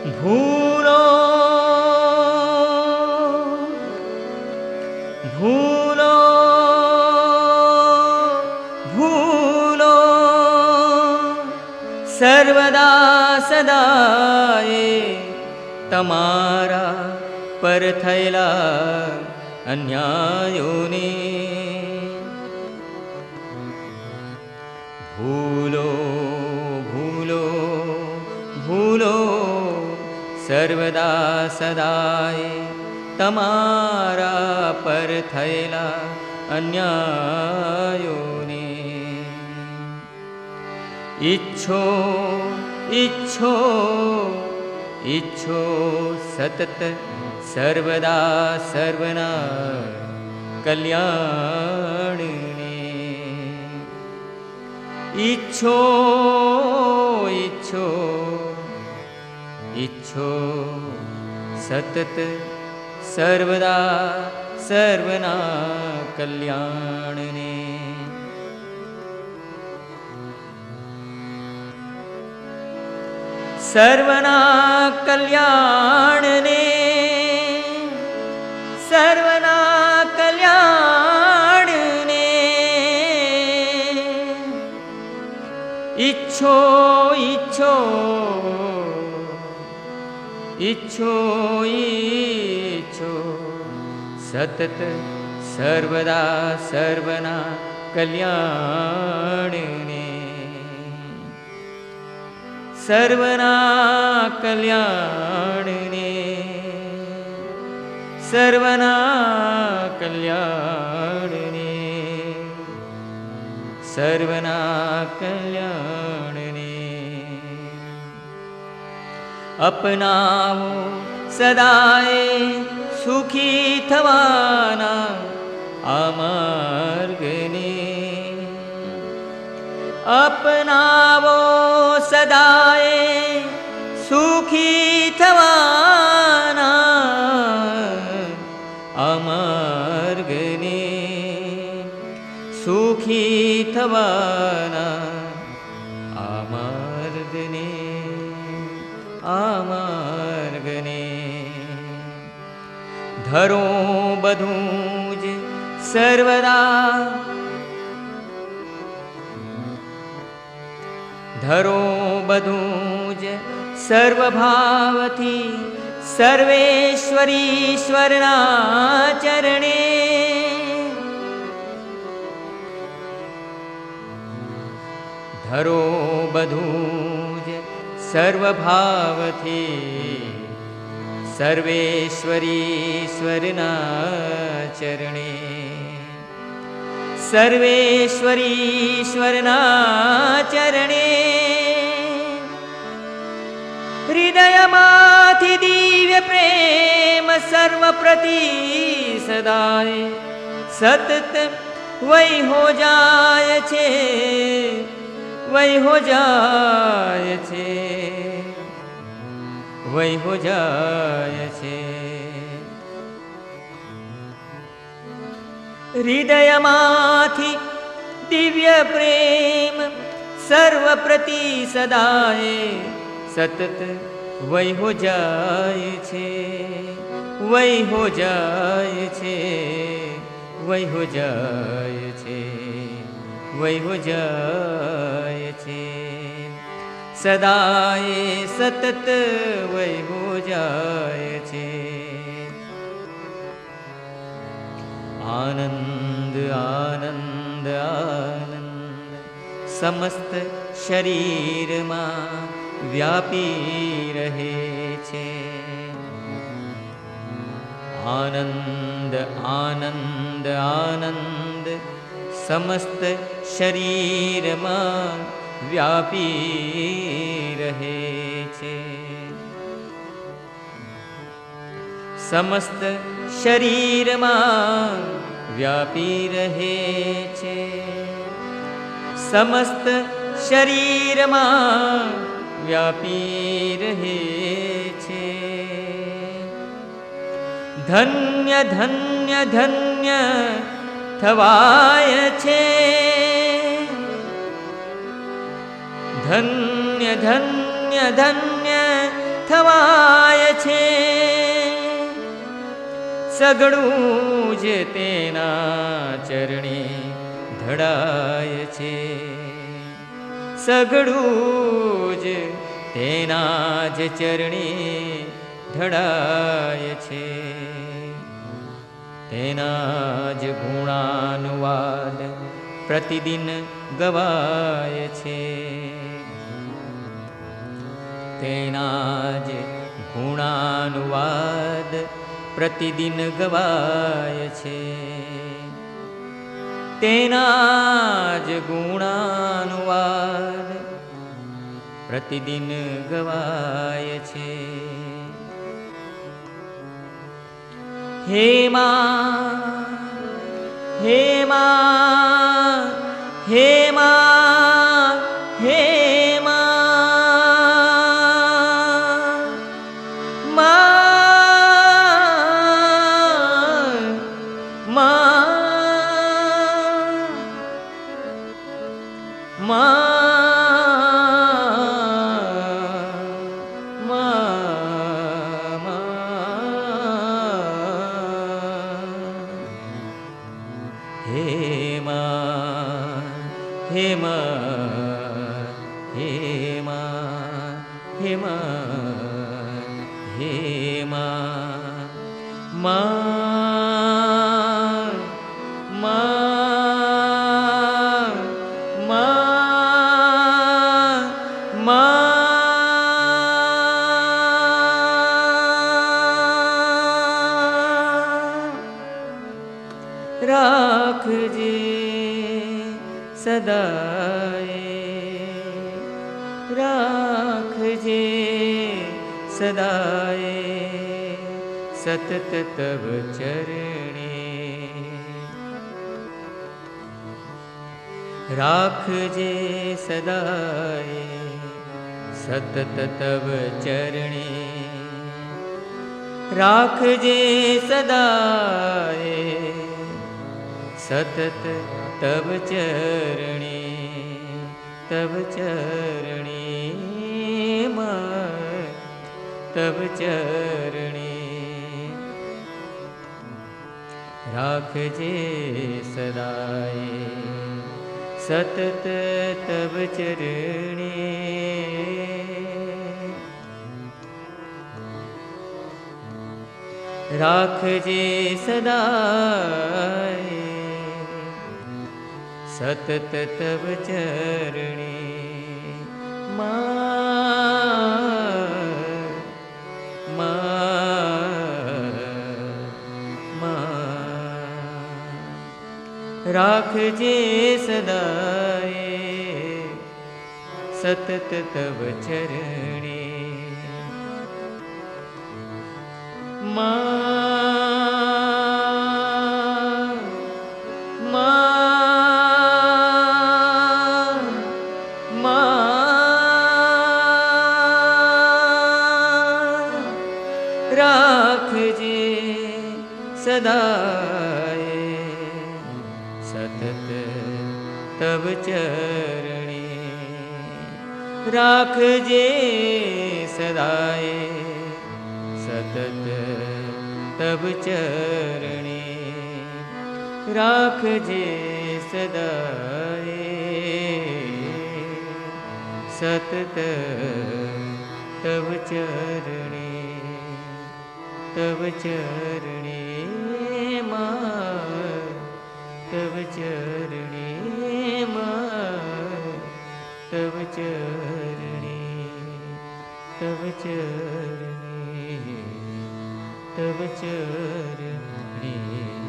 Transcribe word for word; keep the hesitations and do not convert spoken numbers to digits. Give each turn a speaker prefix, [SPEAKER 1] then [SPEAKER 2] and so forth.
[SPEAKER 1] भूलो भूलो भूलो सर्वदा सदाए तमारा पर थयेला अन्यायोने भूलो भूलो भूलो सर्वदा सदाए तमारा पर थयेला अन्यायोने इच्छो इच्छो इच्छो सतत सर्वदा सर्वना कल्याणने इच्छो इच्छो इच्छो सतत सर्वदा सर्वना कल्याणने सर्वना कल्याणने सर्वना कल्याणने इच्छो इच्छो इच्छो इच्छो सतत सर्वदा सर्वना कल्याणने सर्वना कल्याणने सर्वना कल्याणने सर्वना कल्याणने अपनावो सदाए सुखी थवाना आ मार्गने अपनावो सदाए सुखी थवाना आ मार्गने सुखी थवाना आ मार्गने आ मार्गने धरो बधूज सर्वदा धरो बधूज सर्वभावथी सर्वेश्वरीश्वरना चरणे धरो बधूज सर्वभावथी सर्वेश्वरीश्वरना चरणे सर्वेश्वरीश्वरना चरणे हृदयमाथि दिव्य प्रेम सर्वप्रति सदाए सतत वही हो जाय छे वही हो जाय छे वही हो जाय छे हृदयमाथि दिव्य प्रेम सर्वप्रति सदाए सतत वही हो जाय छे वही हो जाय छे वही हो जाय छे वही हो जाय छे सदाए सतत वही हो जाय छे आनंद आनंद आनंद समस्त शरीर में व्यापी रहे छे आनंद आनंद आनंद समस्त शरीर में व्यापी रहे छे समस्त शरीर में व्यापी रहे छे समस्त शरीर में व्यापी रहे छे धन्य धन्य धन्य थवाय छे धन्य धन्य धन्य થવાય છે, સઘળું જ તેના ચરણે ધડાય છે, સઘળું જ તેના જ ચરણે ધડાય છે, તેના જ ગુણાનુવાદ પ્રતિદિન ગવાય છે, તેના જ ગુણાનુવાદ પ્રતિદિન ગવાય છે, તેના જ ગુણાનુવાદ પ્રતિદિન ગવાય છે. હે માં, હે માં, હે માં, હે માં, માં, માં, માં, રાખજે સદાય, રાખજે સદાય સતત તવ ચરણે, રાખજે સદાય સતત તવ ચરણે, રાખજે સદાય સતત તવ ચરણે, તવ ચરણે માં, તવ ચરણે, રાખજે સદાય સતત તવ ચરણે, રાખજે સદાય સતત તવ ચરણે, માં, માં, રાખજે સદાય સતત તવ ચરણે, માં, માં, માં, રાખજે સદાય સતત તવ ચરણે, રાખજે સદાય સતત તવ ચરણે, રાખજે સદાય સતત તવ ચરણે, તવ ચરણે માં, તવ ચરણે માં, તવ ચરણે, તવ ચરણે, તવ ચરણે.